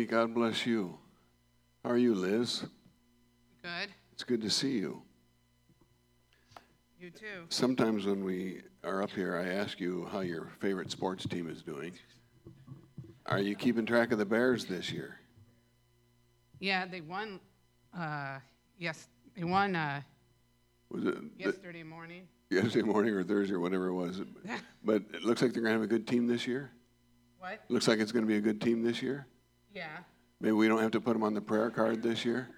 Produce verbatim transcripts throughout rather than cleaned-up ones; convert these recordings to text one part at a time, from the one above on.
God bless you. How are you, Liz? Good. It's good to see you. You too. Sometimes when we are up here, I ask you how your favorite sports team is doing. Are you keeping track of the Bears this year? Yeah, they won. Uh, yes, they won uh, Was it yesterday morning. yesterday morning or Thursday or whatever it was? But it looks like they're going to have a good team this year. What? Looks like it's going to be a good team this year. Yeah. Maybe we don't have to put them on the prayer card this year.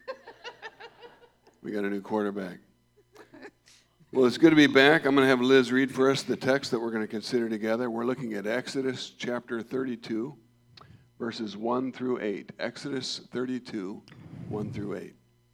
We got a new quarterback. Well, it's good to be back. I'm going to have Liz read for us the text that we're going to consider together. We're looking at Exodus chapter thirty-two, verses one through eight. Exodus thirty-two, one through eight.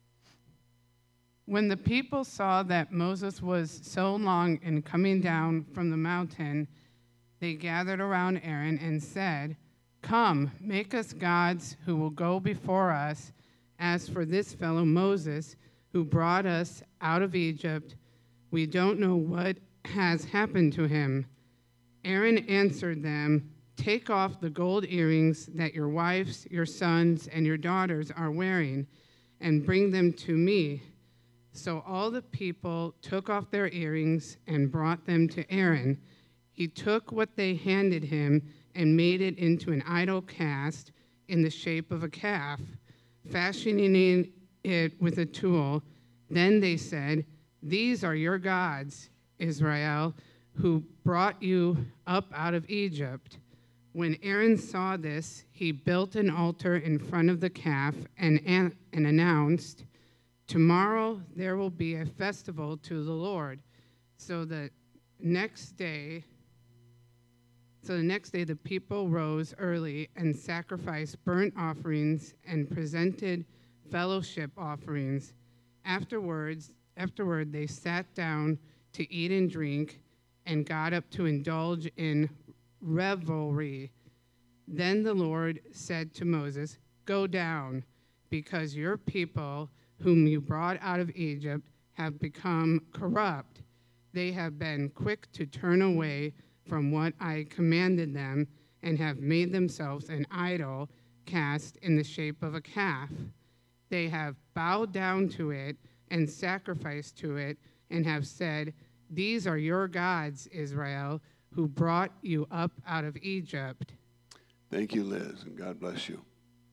When the people saw that Moses was so long in coming down from the mountain, they gathered around Aaron and said, "Come, make us gods who will go before us. As for this fellow Moses, who brought us out of Egypt, we don't know what has happened to him." Aaron answered them, "Take off the gold earrings that your wives, your sons, and your daughters are wearing, and bring them to me." So all the people took off their earrings and brought them to Aaron. He took what they handed him and made it into an idol cast in the shape of a calf, fashioning it with a tool. Then they said, "These are your gods, Israel, who brought you up out of Egypt." When Aaron saw this, he built an altar in front of the calf and, and announced, "Tomorrow there will be a festival to the Lord." So the next day, so the next day the people rose early and sacrificed burnt offerings and presented fellowship offerings. Afterwards, afterward they sat down to eat and drink and got up to indulge in revelry. Then the Lord said to Moses, "Go down, because your people, whom you brought out of Egypt, have become corrupt. They have been quick to turn away from what I commanded them and have made themselves an idol cast in the shape of a calf. They have bowed down to it and sacrificed to it and have said, 'These are your gods, Israel, who brought you up out of Egypt.'" Thank you, Liz, and God bless you.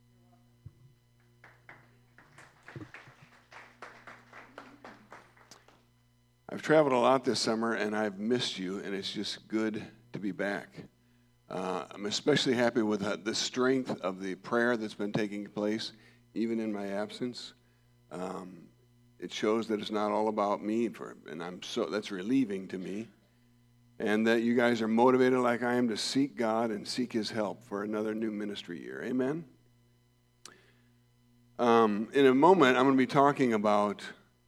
I've traveled a lot this summer, and I've missed you, and it's just good to be back. Uh, I'm especially happy with uh, the strength of the prayer that's been taking place, even in my absence. Um, it shows that it's not all about me, for, and I'm so that's relieving to me, and that you guys are motivated like I am to seek God and seek His help for another new ministry year. Amen? Um, in a moment, I'm going to be talking about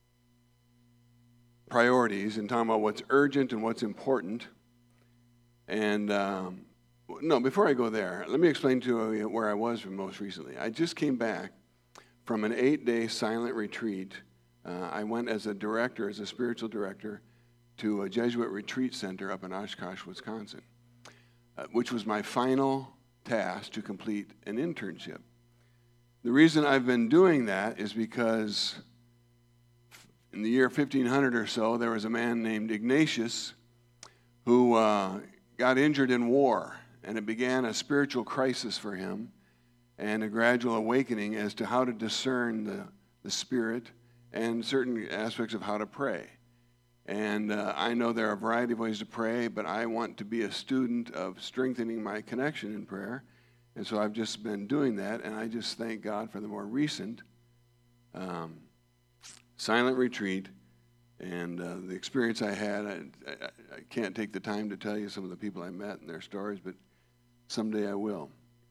priorities and talking about what's urgent and what's important. And um, no, before I go there, let me explain to you where I was most recently. I just came back from an eight-day silent retreat. Uh, I went as a director, as a spiritual director, to a Jesuit retreat center up in Oshkosh, Wisconsin, uh, which was my final task to complete an internship. The reason I've been doing that is because in the year fifteen hundred or so, there was a man named Ignatius who uh, got injured in war, and it began a spiritual crisis for him and a gradual awakening as to how to discern the, the Spirit and certain aspects of how to pray. And uh, I know there are a variety of ways to pray, but I want to be a student of strengthening my connection in prayer, and so I've just been doing that, and I just thank God for the more recent um, silent retreat, and uh, the experience I had. I, I, I can't take the time to tell you some of the people I met and their stories, but someday I will.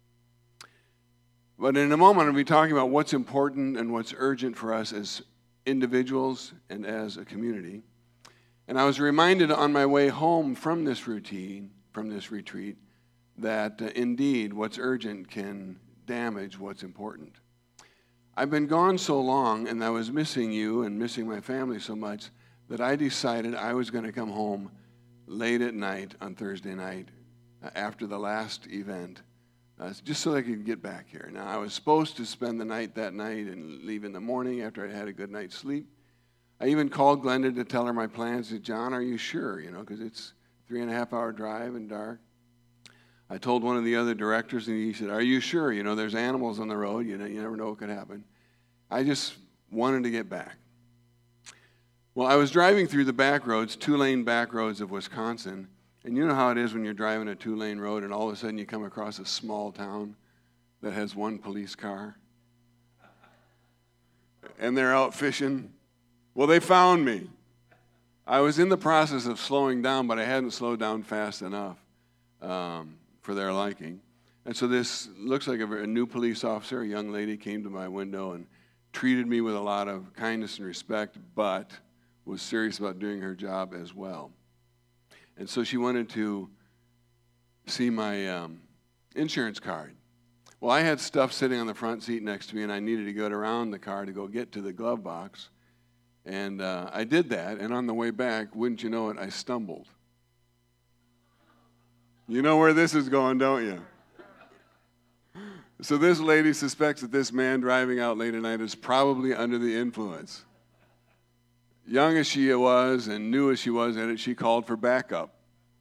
But in a moment, I'll be talking about what's important and what's urgent for us as individuals and as a community. And I was reminded on my way home from this routine, from this retreat, that uh, indeed what's urgent can damage what's important. I've been gone so long, and I was missing you and missing my family so much that I decided I was going to come home late at night on Thursday night uh, after the last event uh, just so I could get back here. Now, I was supposed to spend the night that night and leave in the morning after I had a good night's sleep. I even called Glenda to tell her my plans. I said, John, are you sure? You know, because it's three and a half hour drive and dark. I told one of the other directors, and he said, are you sure? You know, there's animals on the road. You know, you never know what could happen. I just wanted to get back. Well, I was driving through the back roads, two-lane back roads of Wisconsin, and you know how it is when you're driving a two-lane road and all of a sudden you come across a small town that has one police car, and they're out fishing. Well, they found me. I was in the process of slowing down, but I hadn't slowed down fast enough um, for their liking. And so this looks like a, a new police officer, a young lady, came to my window and treated me with a lot of kindness and respect, but was serious about doing her job as well. And so she wanted to see my um, insurance card. Well, I had stuff sitting on the front seat next to me, and I needed to get around the car to go get to the glove box. And uh, I did that, and on the way back, wouldn't you know it, I stumbled. You know where this is going, don't you? So this lady suspects that this man driving out late at night is probably under the influence. Young as she was and new as she was at it, she called for backup.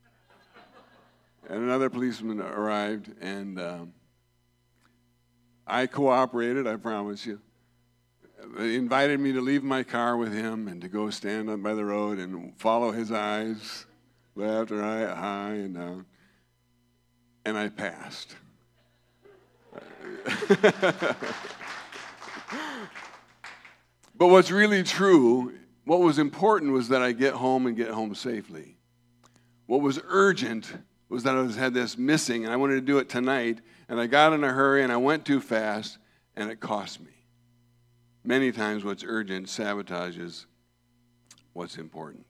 And another policeman arrived, and um, I cooperated, I promise you. They invited me to leave my car with him and to go stand up by the road and follow his eyes, left, right, high, and down. And I passed. But what's really true, what was important was that I get home and get home safely. What was urgent was that I was, had this missing, and I wanted to do it tonight, and I got in a hurry, and I went too fast, and it cost me. Many times what's urgent sabotages what's important.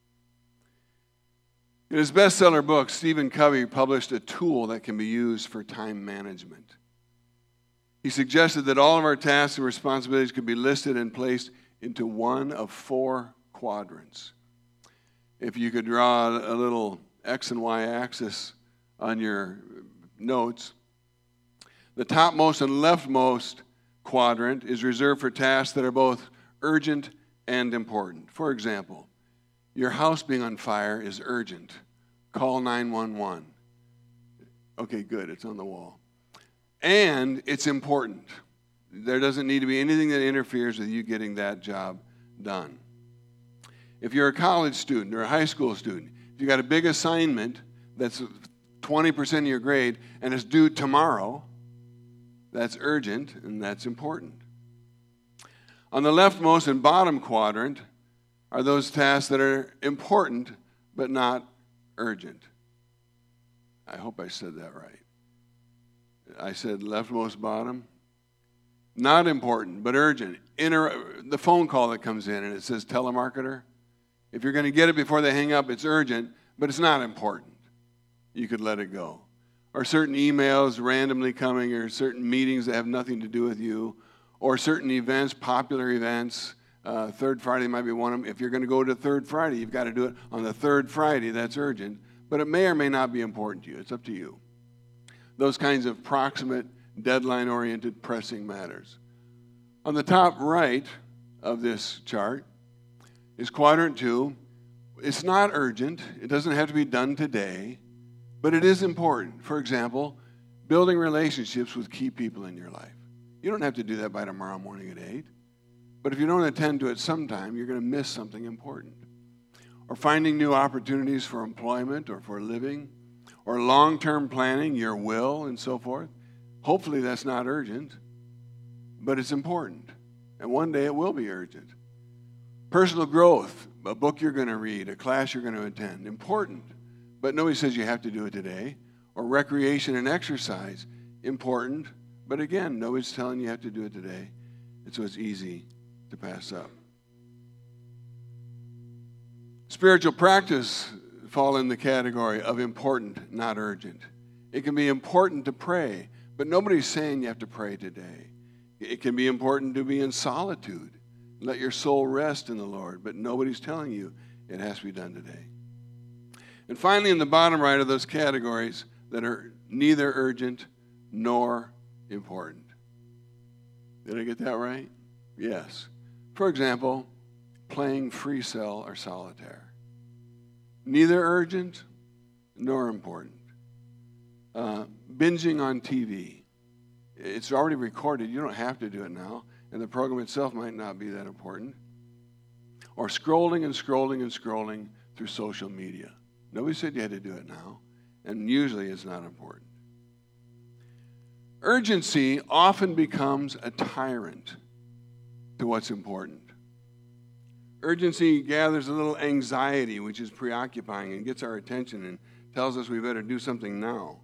In his bestseller book, Stephen Covey published a tool that can be used for time management. He suggested that all of our tasks and responsibilities could be listed and placed into one of four quadrants. If you could draw a little X and Y axis on your notes, the topmost and leftmost quadrant is reserved for tasks that are both urgent and important. For example, your house being on fire is urgent. Call nine one one. Okay, good, it's on the wall. And it's important. There doesn't need to be anything that interferes with you getting that job done. If you're a college student or a high school student, if you got a big assignment that's twenty percent of your grade and it's due tomorrow, that's urgent and that's important. On the leftmost and bottom quadrant are those tasks that are important but not urgent. I hope I said that right. I said leftmost bottom. Not important, but urgent. Inter- the phone call that comes in and it says telemarketer. If you're going to get it before they hang up, it's urgent, but it's not important. You could let it go. Or certain emails randomly coming, or certain meetings that have nothing to do with you, or certain events, popular events. Uh, third Friday might be one of them. If you're going to go to Third Friday, you've got to do it on the third Friday. That's urgent, but it may or may not be important to you. It's up to you. Those kinds of proximate, deadline-oriented, pressing matters. On the top right of this chart is quadrant two. It's not urgent. It doesn't have to be done today, but it is important. For example, building relationships with key people in your life. You don't have to do that by tomorrow morning at eight, but if you don't attend to it sometime, you're going to miss something important. Or finding new opportunities for employment or for living, or long-term planning, your will, and so forth. Hopefully that's not urgent, but it's important. And one day it will be urgent. Personal growth, a book you're going to read, a class you're going to attend, important. But nobody says you have to do it today. Or recreation and exercise, important. But again, nobody's telling you have to do it today. And so it's easy to pass up. Spiritual practice fall in the category of important, not urgent. It can be important to pray, but nobody's saying you have to pray today. It can be important to be in solitude. Let your soul rest in the Lord, but nobody's telling you it has to be done today. And finally, in the bottom right of those categories that are neither urgent nor important. Did I get that right? Yes. For example, playing free cell or solitaire. Neither urgent nor important. Uh, binging on T V. It's already recorded. You don't have to do it now. And the program itself might not be that important. Or scrolling and scrolling and scrolling through social media. Nobody said you had to do it now. And usually it's not important. Urgency often becomes a tyrant to what's important. Urgency gathers a little anxiety, which is preoccupying, and gets our attention and tells us we better do something now.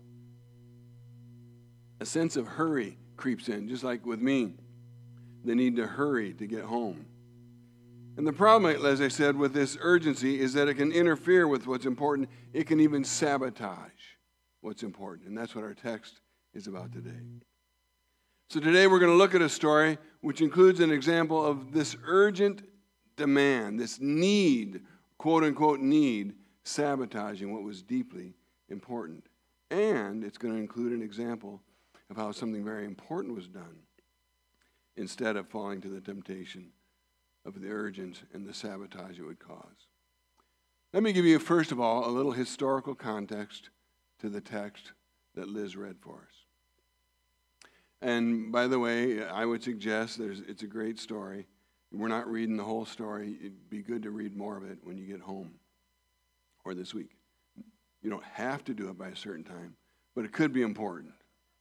A sense of hurry creeps in, just like with me, the need to hurry to get home. And the problem, as I said, with this urgency is that it can interfere with what's important. It can even sabotage what's important. And that's what our text is about today. So today we're going to look at a story which includes an example of this urgent demand, this need, quote unquote need, sabotaging what was deeply important. And it's going to include an example of how something very important was done instead of falling to the temptation of the urgent and the sabotage it would cause. Let me give you, first of all, a little historical context to the text that Liz read for us. And by the way, I would suggest there's, it's a great story. We're not reading the whole story. It'd be good to read more of it when you get home or this week. You don't have to do it by a certain time, but it could be important.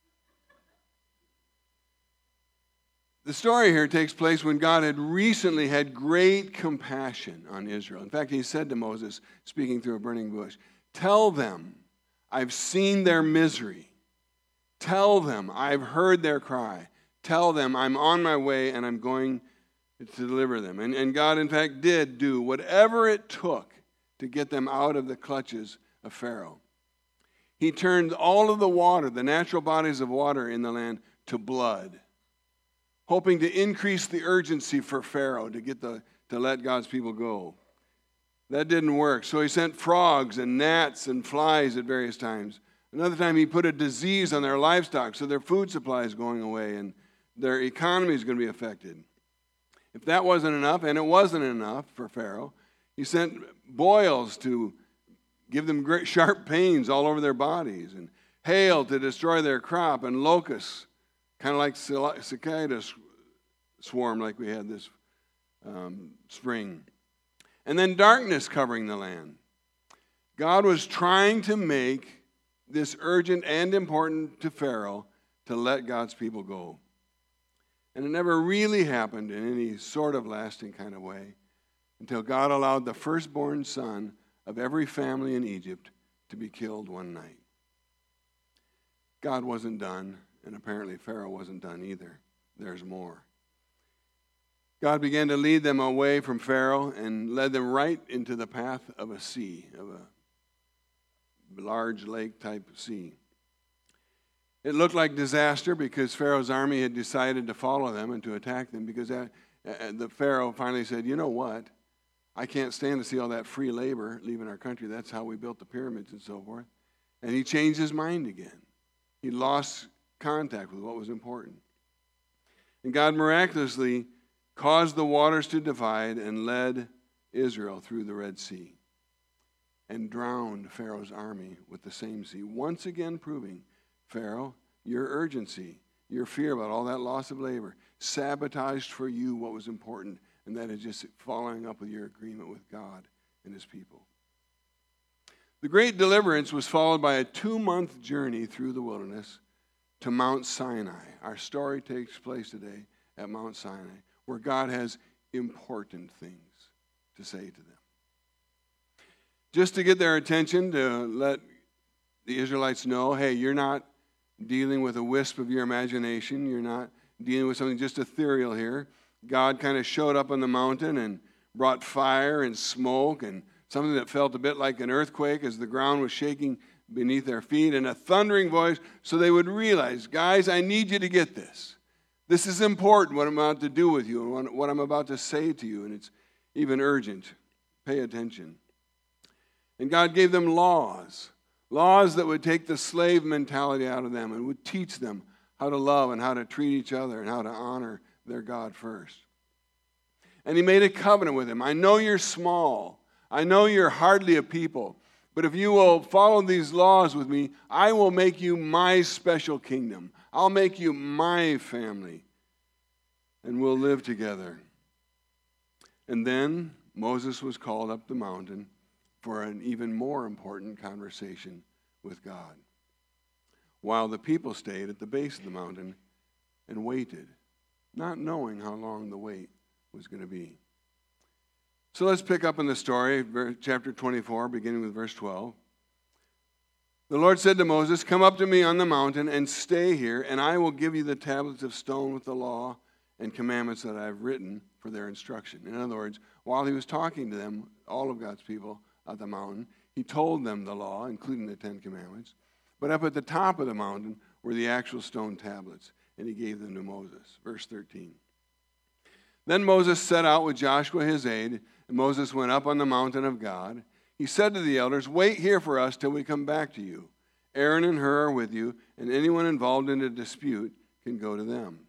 The story here takes place when God had recently had great compassion on Israel. In fact, he said to Moses, speaking through a burning bush, "Tell them, I've seen their misery. Tell them, I've heard their cry. Tell them, I'm on my way and I'm going to deliver them." And, and God, in fact, did do whatever it took to get them out of the clutches of Pharaoh. He turned all of the water, the natural bodies of water in the land, to blood, hoping to increase the urgency for Pharaoh to get the to let God's people go. That didn't work. So he sent frogs and gnats and flies at various times. Another time he put a disease on their livestock, so their food supply is going away and their economy is going to be affected. If that wasn't enough, and it wasn't enough for Pharaoh, he sent boils to give them great sharp pains all over their bodies, and hail to destroy their crop, and locusts, kind of like cicada swarm like we had this um, spring. And then darkness covering the land. God was trying to make this urgent and important to Pharaoh to let God's people go. And it never really happened in any sort of lasting kind of way until God allowed the firstborn son of every family in Egypt to be killed one night. God wasn't done. And apparently Pharaoh wasn't done either. There's more. God began to lead them away from Pharaoh and led them right into the path of a sea, of a large lake-type sea. It looked like disaster because Pharaoh's army had decided to follow them and to attack them because the Pharaoh finally said, you know what? I can't stand to see all that free labor leaving our country. That's how we built the pyramids and so forth. And he changed his mind again. He lost contact with what was important. And God miraculously caused the waters to divide and led Israel through the Red Sea and drowned Pharaoh's army with the same sea, once again proving, Pharaoh, your urgency, your fear about all that loss of labor, sabotaged for you what was important, and that is just following up with your agreement with God and his people. The great deliverance was followed by a two-month journey through the wilderness to Mount Sinai. Our story takes place today at Mount Sinai, where God has important things to say to them. Just to get their attention, to let the Israelites know, hey, you're not dealing with a wisp of your imagination. You're not dealing with something just ethereal here. God kind of showed up on the mountain and brought fire and smoke and something that felt a bit like an earthquake as the ground was shaking beneath their feet, and a thundering voice, so they would realize, guys, I need you to get this. This is important, what I'm about to do with you, and what I'm about to say to you, and it's even urgent. Pay attention. And God gave them laws, Laws that would take the slave mentality out of them and would teach them how to love and how to treat each other and how to honor their God first. And he made a covenant with him. I know you're small. I know you're hardly a people. But if you will follow these laws with me, I will make you my special kingdom. I'll make you my family. And we'll live together. And then Moses was called up the mountain for an even more important conversation with God, while the people stayed at the base of the mountain and waited, not knowing how long the wait was going to be. So let's pick up in the story, chapter twenty-four, beginning with verse twelve. The Lord said to Moses, "Come up to me on the mountain and stay here, and I will give you the tablets of stone with the law and commandments that I have written for their instruction." In other words, while he was talking to them, all of God's people at the mountain, he told them the law, including the Ten Commandments. But up at the top of the mountain were the actual stone tablets, and he gave them to Moses. Verse thirteen. Then Moses set out with Joshua his aide, and Moses went up on the mountain of God. He said to the elders, "Wait here for us till we come back to you. Aaron and Hur are with you, and anyone involved in a dispute can go to them."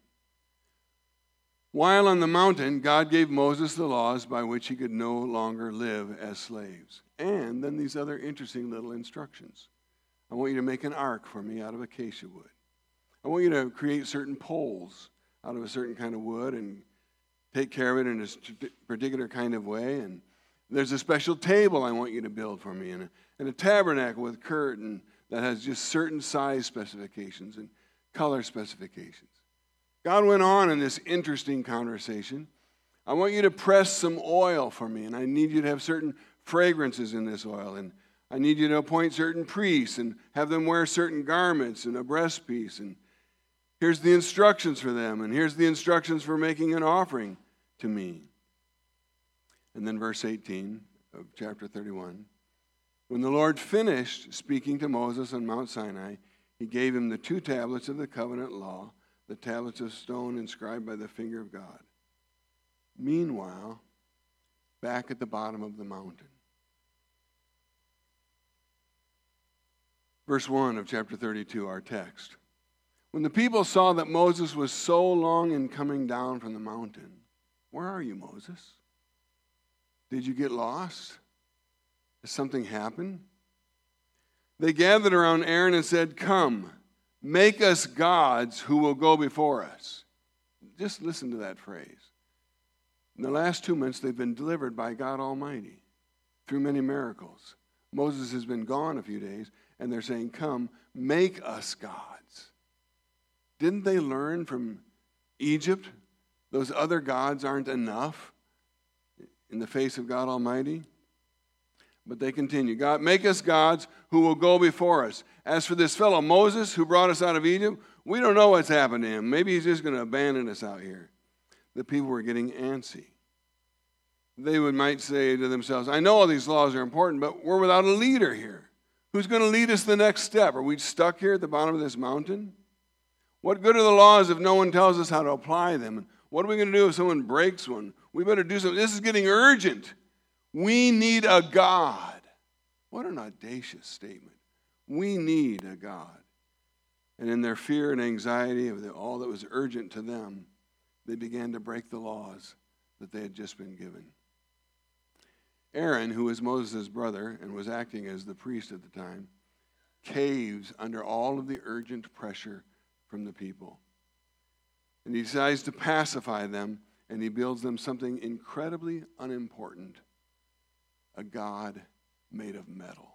While on the mountain, God gave Moses the laws by which he could no longer live as slaves. And then these other interesting little instructions. I want you to make an ark for me out of acacia wood. I want you to create certain poles out of a certain kind of wood and take care of it in a particular kind of way. And there's a special table I want you to build for me, and a, and a tabernacle with curtain that has just certain size specifications and color specifications. God went on in this interesting conversation. I want you to press some oil for me, and I need you to have certain fragrances in this oil, and I need you to appoint certain priests and have them wear certain garments and a breastpiece, and here's the instructions for them, and here's the instructions for making an offering to me. And then verse eighteen of chapter thirty-one. When the Lord finished speaking to Moses on Mount Sinai, he gave him the two tablets of the covenant law, the tablets of stone inscribed by the finger of God. Meanwhile, back at the bottom of the mountain. Verse one of chapter thirty-two, our text. When the people saw that Moses was so long in coming down from the mountain, "Where are you, Moses? Did you get lost? Has something happened?" They gathered around Aaron and said, "Come, make us gods who will go before us." Just listen to that phrase. In the last two months, they've been delivered by God Almighty through many miracles. Moses has been gone a few days, and they're saying, "Come, make us gods." Didn't they learn from Egypt those other gods aren't enough in the face of God Almighty? But they continue. "God, make us gods who will go before us. As for this fellow Moses who brought us out of Egypt, we don't know what's happened to him. Maybe he's just going to abandon us out here." The people were getting antsy. They would might say to themselves, "I know all these laws are important, but we're without a leader here. Who's going to lead us the next step? Are we stuck here at the bottom of this mountain? What good are the laws if no one tells us how to apply them? And what are we going to do if someone breaks one? We better do something. This is getting urgent. We need a God." What an audacious statement. We need a God. And in their fear and anxiety of the, all that was urgent to them, they began to break the laws that they had just been given. Aaron, who was Moses' brother and was acting as the priest at the time, caves under all of the urgent pressure from the people. And he decides to pacify them, and he builds them something incredibly unimportant: a God made of metal.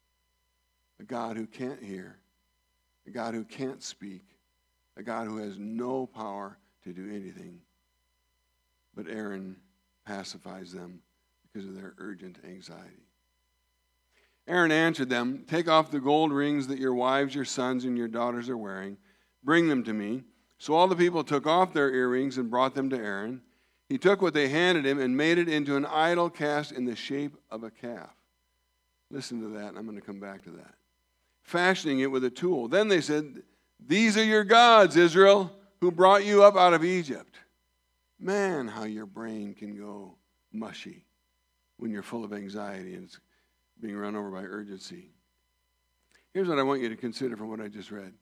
A God who can't hear, a God who can't speak, a God who has no power to do anything. But Aaron pacifies them because of their urgent anxiety. Aaron answered them, "Take off the gold rings that your wives, your sons, and your daughters are wearing. Bring them to me." So all the people took off their earrings and brought them to Aaron. He took what they handed him and made it into an idol cast in the shape of a calf. Listen to that, and I'm going to come back to that. Fashioning it with a tool. Then they said, "These are your gods, Israel, who brought you up out of Egypt." Man, how your brain can go mushy when you're full of anxiety and it's being run over by urgency. Here's what I want you to consider from what I just read.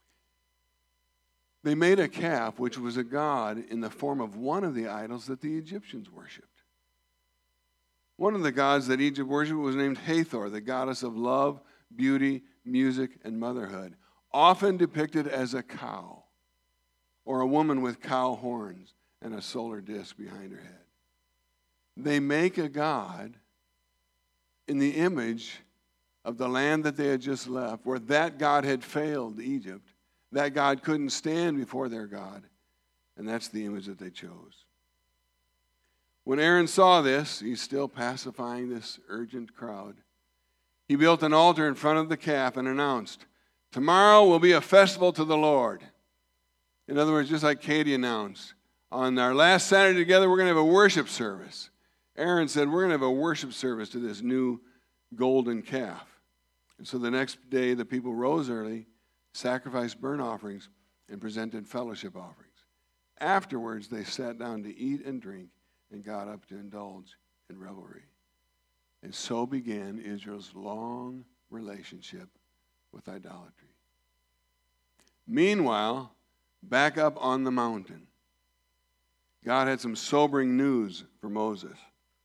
They made a calf, which was a god in the form of one of the idols that the Egyptians worshipped. One of the gods that Egypt worshipped was named Hathor, the goddess of love, beauty, music, and motherhood, often depicted as a cow or a woman with cow horns and a solar disk behind her head. They make a god in the image of the land that they had just left, where that god had failed Egypt. That god couldn't stand before their God, and that's the image that they chose. When Aaron saw this, he's still pacifying this urgent crowd. He built an altar in front of the calf and announced, "Tomorrow will be a festival to the Lord." In other words, just like Katie announced, on our last Saturday together, we're going to have a worship service. Aaron said, we're going to have a worship service to this new golden calf. And so the next day, the people rose early, sacrificed burnt offerings, and presented fellowship offerings. Afterwards, they sat down to eat and drink and got up to indulge in revelry. And so began Israel's long relationship with idolatry. Meanwhile, back up on the mountain, God had some sobering news for Moses.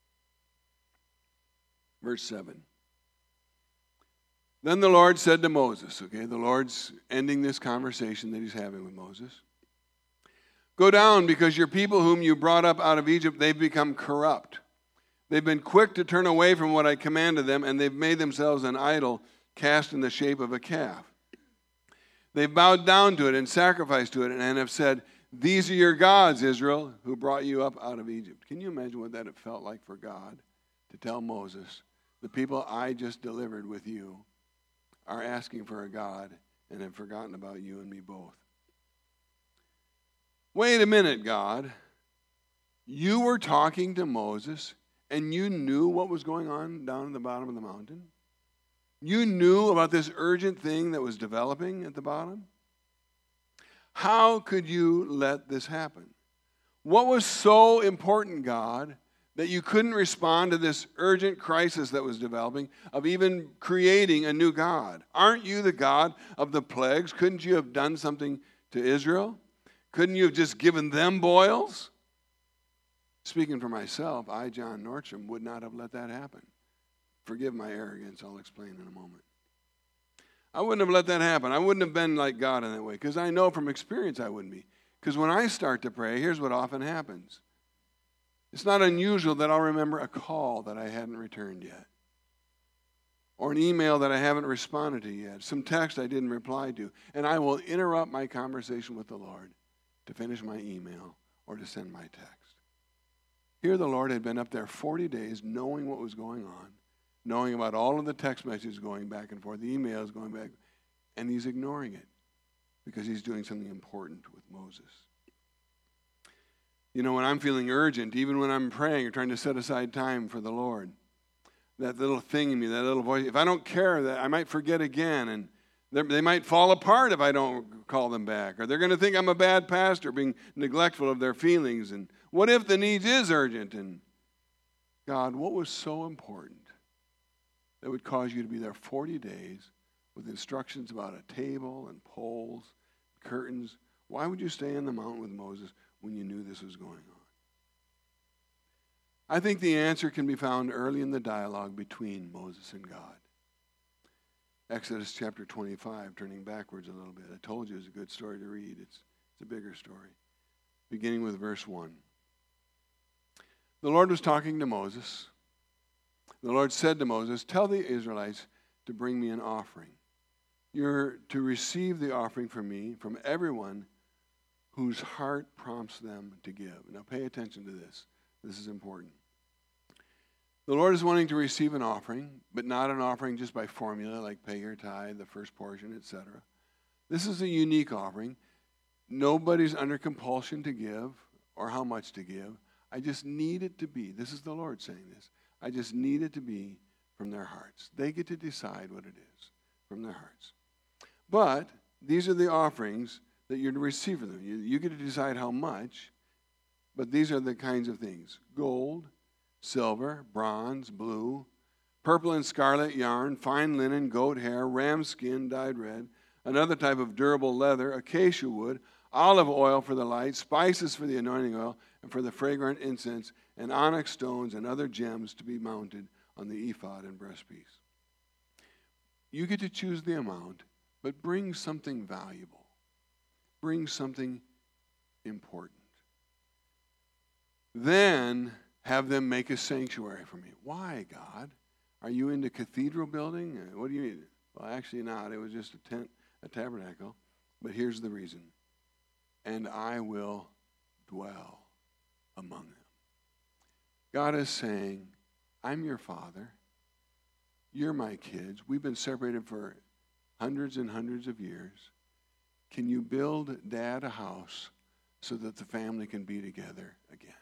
Verse seven. Then the Lord said to Moses, okay, the Lord's ending this conversation that he's having with Moses. Go down, because your people whom you brought up out of Egypt, they've become corrupt. They've been quick to turn away from what I commanded them, and they've made themselves an idol cast in the shape of a calf. They've bowed down to it and sacrificed to it and have said, these are your gods, Israel, who brought you up out of Egypt. Can you imagine what that it felt like for God to tell Moses, the people I just delivered with you are asking for a God and have forgotten about you and me both. Wait a minute, God. You were talking to Moses and you knew what was going on down at the bottom of the mountain? You knew about this urgent thing that was developing at the bottom? How could you let this happen? What was so important, God, that you couldn't respond to this urgent crisis that was developing of even creating a new God? Aren't you the God of the plagues? Couldn't you have done something to Israel? Couldn't you have just given them boils? Speaking for myself, I, John Nordstrom, would not have let that happen. Forgive my arrogance, I'll explain in a moment. I wouldn't have let that happen. I wouldn't have been like God in that way, because I know from experience I wouldn't be. Because when I start to pray, here's what often happens. It's not unusual that I'll remember a call that I hadn't returned yet, or an email that I haven't responded to yet, some text I didn't reply to, and I will interrupt my conversation with the Lord to finish my email or to send my text. Here the Lord had been up there forty days knowing what was going on, knowing about all of the text messages going back and forth, the emails going back, and he's ignoring it because he's doing something important with Moses. You know, when I'm feeling urgent, even when I'm praying or trying to set aside time for the Lord, that little thing in me, that little voice, if I don't care, that I might forget again, and they might fall apart if I don't call them back, or they're going to think I'm a bad pastor, being neglectful of their feelings. And what if the need is urgent? And God, what was so important that would cause you to be there forty days with instructions about a table and poles, curtains? Why would you stay on the mountain with Moses when you knew this was going on? I think the answer can be found early in the dialogue between Moses and God. Exodus chapter twenty-five, turning backwards a little bit. I told you it was a good story to read. It's, it's a bigger story. Beginning with verse one. The Lord was talking to Moses. The Lord said to Moses, tell the Israelites to bring me an offering. You're to receive the offering from me, from everyone whose heart prompts them to give. Now pay attention to this. This is important. The Lord is wanting to receive an offering, but not an offering just by formula, like pay your tithe, the first portion, et cetera. This is a unique offering. Nobody's under compulsion to give or how much to give. I just need it to be, this is the Lord saying this, I just need it to be from their hearts. They get to decide what it is from their hearts. But these are the offerings that you're to receive from them. You, you get to decide how much, but these are the kinds of things: gold, silver, bronze, blue, purple and scarlet yarn, fine linen, goat hair, ram skin dyed red, another type of durable leather, acacia wood, olive oil for the light, spices for the anointing oil, and for the fragrant incense, and onyx stones and other gems to be mounted on the ephod and breastpiece. You get to choose the amount, but bring something valuable. Bring something important. Then have them make a sanctuary for me. Why, God? Are you into cathedral building? What do you mean? Well, actually not. It was just a tent, a tabernacle. But here's the reason. And I will dwell among them. God is saying, I'm your father. You're my kids. We've been separated for hundreds and hundreds of years. Can you build Dad a house so that the family can be together again?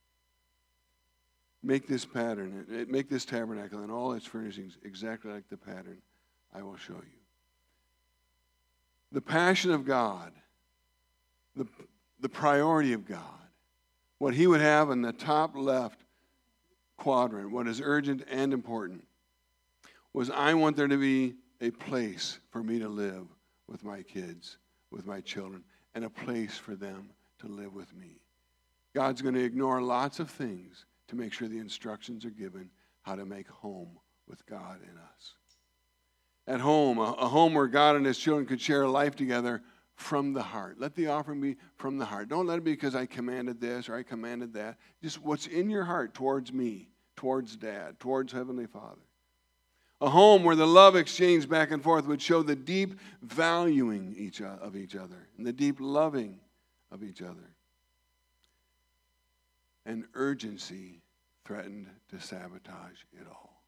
Make this pattern, make this tabernacle and all its furnishings exactly like the pattern I will show you. The passion of God, the, the priority of God, what he would have in the top left quadrant, what is urgent and important, was I want there to be a place for me to live with my kids, with my children, and a place for them to live with me. God's going to ignore lots of things to make sure the instructions are given how to make home with God in us. At home, a, a home where God and his children could share a life together from the heart. Let the offering be from the heart. Don't let it be because I commanded this or I commanded that. Just what's in your heart towards me, towards Dad, towards Heavenly Father. A home where the love exchange back and forth would show the deep valuing each of each other and the deep loving of each other. And urgency threatened to sabotage it all.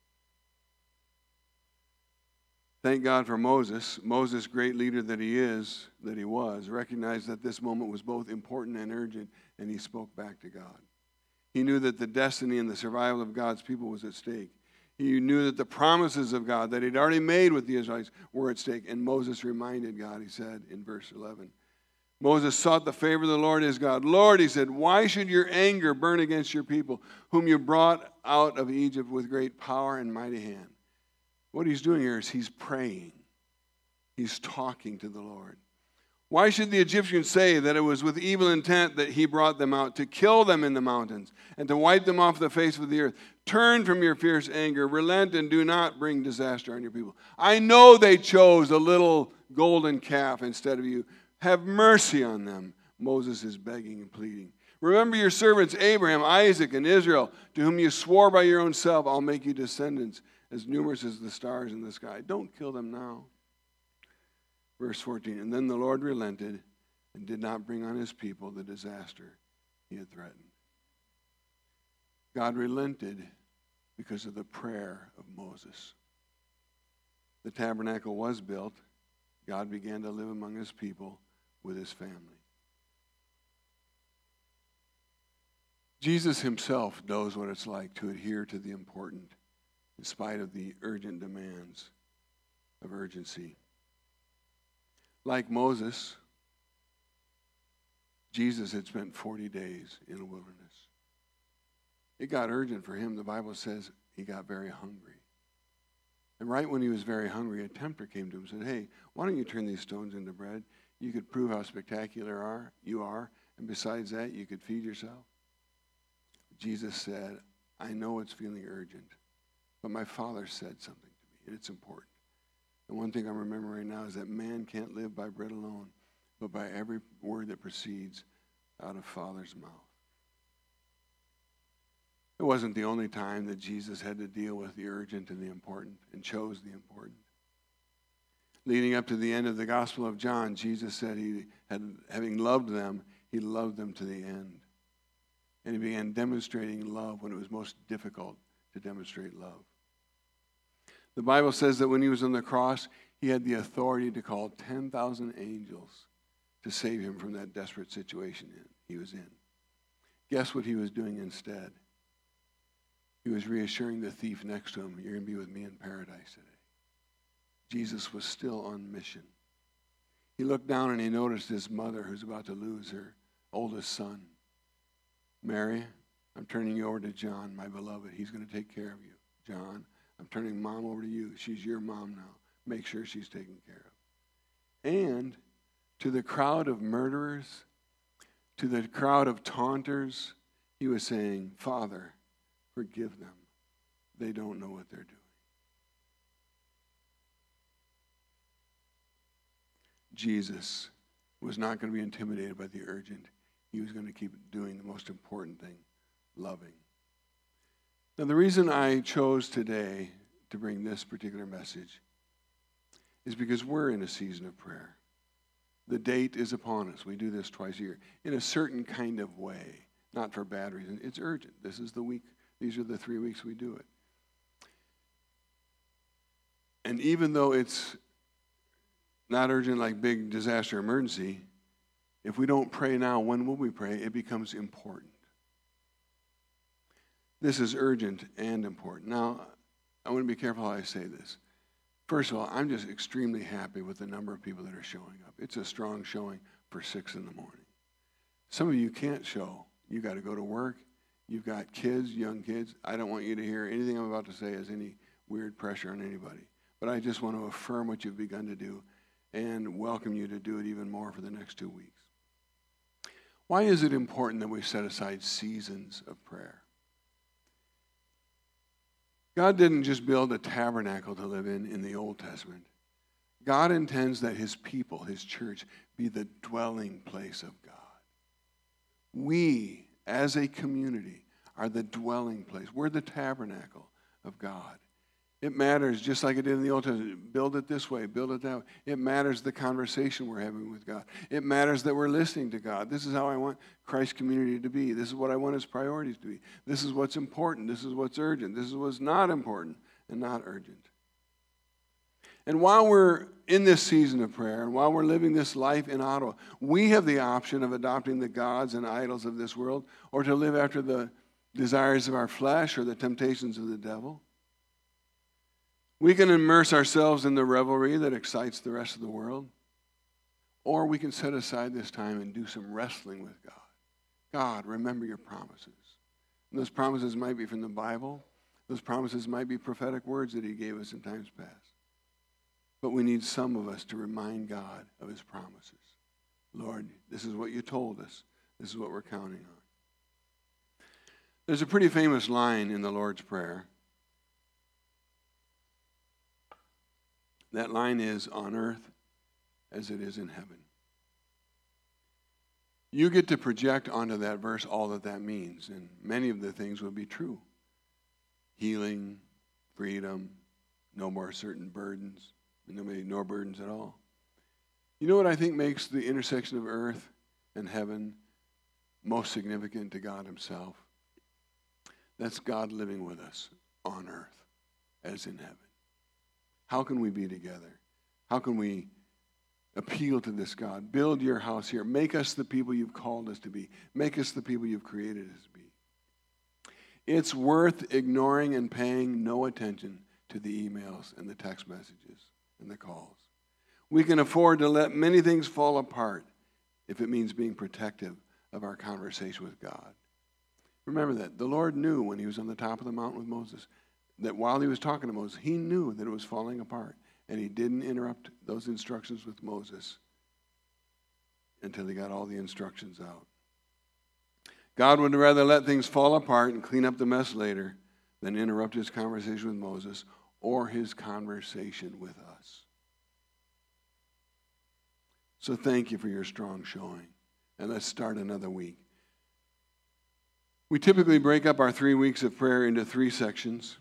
Thank God for Moses. Moses, great leader that he is, that he was, recognized that this moment was both important and urgent, and he spoke back to God. He knew that the destiny and the survival of God's people was at stake. He knew that the promises of God that he'd already made with the Israelites were at stake, and Moses reminded God, he said in verse eleven, Moses sought the favor of the Lord his God. Lord, he said, why should your anger burn against your people, whom you brought out of Egypt with great power and mighty hand? What he's doing here is he's praying. He's talking to the Lord. Why should the Egyptians say that it was with evil intent that he brought them out, to kill them in the mountains and to wipe them off the face of the earth? Turn from your fierce anger, relent, and do not bring disaster on your people. I know they chose a little golden calf instead of you. Have mercy on them, Moses is begging and pleading. Remember your servants Abraham, Isaac, and Israel, to whom you swore by your own self, I'll make you descendants as numerous as the stars in the sky. Don't kill them now. Verse fourteen, and then the Lord relented and did not bring on his people the disaster he had threatened. God relented because of the prayer of Moses. The tabernacle was built. God began to live among his people with his family. Jesus himself knows what it's like to adhere to the important in spite of the urgent demands of urgency. Like Moses, Jesus had spent forty days in the wilderness. It got urgent for him. The Bible says he got very hungry. And right when he was very hungry, a tempter came to him and said, hey, why don't you turn these stones into bread? You could prove how spectacular are, you are, and besides that, you could feed yourself. Jesus said, I know it's feeling urgent, but my Father said something to me, and it's important. And one thing I'm remembering now is that man can't live by bread alone, but by every word that proceeds out of Father's mouth. It wasn't the only time that Jesus had to deal with the urgent and the important, and chose the important. Leading up to the end of the Gospel of John, Jesus said he had, having loved them, he loved them to the end. And he began demonstrating love when it was most difficult to demonstrate love. The Bible says that when he was on the cross, he had the authority to call ten thousand angels to save him from that desperate situation he was in. Guess what he was doing instead? He was reassuring the thief next to him, you're going to be with me in paradise today. Jesus was still on mission. He looked down and he noticed his mother who's about to lose her oldest son. Mary, I'm turning you over to John, my beloved. He's going to take care of you. John, I'm turning mom over to you. She's your mom now. Make sure she's taken care of. And to the crowd of murderers, to the crowd of taunters, he was saying, Father, forgive them. They don't know what they're doing. Jesus was not going to be intimidated by the urgent. He was going to keep doing the most important thing, loving. Now, the reason I chose today to bring this particular message is because we're in a season of prayer. The date is upon us. We do this twice a year in a certain kind of way, not for bad reason. It's urgent. This is the week. These are the three weeks we do it. And even though it's not urgent like big disaster emergency, if we don't pray now, when will we pray? It becomes important. This is urgent and important. Now, I want to be careful how I say this. First of all, I'm just extremely happy with the number of people that are showing up. It's a strong showing for six in the morning. Some of you can't show. You got to go to work. You've got kids, young kids. I don't want you to hear anything I'm about to say as any weird pressure on anybody. But I just want to affirm what you've begun to do and welcome you to do it even more for the next two weeks. Why is it important that we set aside seasons of prayer? God didn't just build a tabernacle to live in in the Old Testament. God intends that his people, his church, be the dwelling place of God. We, as a community, are the dwelling place. We're the tabernacle of God. It matters, just like it did in the Old Testament. Build it this way, build it that way. It matters the conversation we're having with God. It matters that we're listening to God. This is how I want Christ's community to be. This is what I want his priorities to be. This is what's important. This is what's urgent. This is what's not important and not urgent. And while we're in this season of prayer, and while we're living this life in Ottawa, we have the option of adopting the gods and idols of this world, or to live after the desires of our flesh or the temptations of the devil. We can immerse ourselves in the revelry that excites the rest of the world, or we can set aside this time and do some wrestling with God. God, remember your promises. And those promises might be from the Bible. Those promises might be prophetic words that he gave us in times past. But we need some of us to remind God of his promises. Lord, this is what you told us. This is what we're counting on. There's a pretty famous line in the Lord's Prayer. That line is, on earth as it is in heaven. You get to project onto that verse all that that means, and many of the things will be true. Healing, freedom, no more certain burdens, no, no burdens at all. You know what I think makes the intersection of earth and heaven most significant to God himself? That's God living with us on earth as in heaven. How can we be together? How can we appeal to this God? Build your house here. Make us the people you've called us to be. Make us the people you've created us to be. It's worth ignoring and paying no attention to the emails and the text messages and the calls. We can afford to let many things fall apart if it means being protective of our conversation with God. Remember that. The Lord knew when he was on the top of the mountain with Moses that while he was talking to Moses, he knew that it was falling apart. And he didn't interrupt those instructions with Moses until he got all the instructions out. God would rather let things fall apart and clean up the mess later than interrupt his conversation with Moses or his conversation with us. So thank you for your strong showing. And let's start another week. We typically break up our three weeks of prayer into three sections.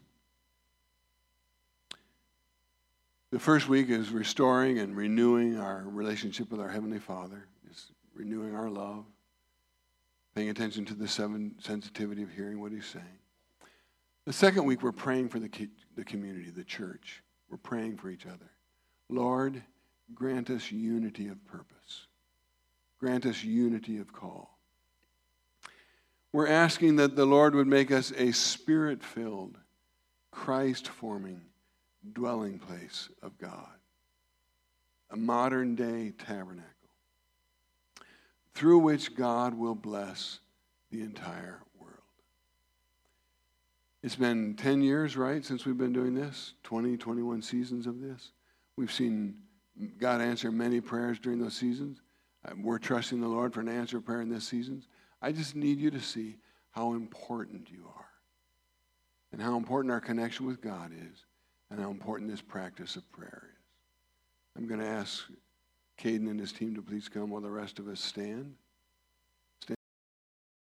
The first week is restoring and renewing our relationship with our Heavenly Father. It's renewing our love, paying attention to the seven sensitivity of hearing what he's saying. The second week, we're praying for the, the community, the church. We're praying for each other. Lord, grant us unity of purpose. Grant us unity of call. We're asking that the Lord would make us a spirit-filled, Christ-forming dwelling place of God, a modern-day tabernacle through which God will bless the entire world. It's been ten years, right, since we've been doing this, twenty, twenty-one seasons of this. We've seen God answer many prayers during those seasons. We're trusting the Lord for an answer of prayer in this season. I just need you to see how important you are and how important our connection with God is and how important this practice of prayer is. I'm going to ask Caden and his team to please come while the rest of us stand.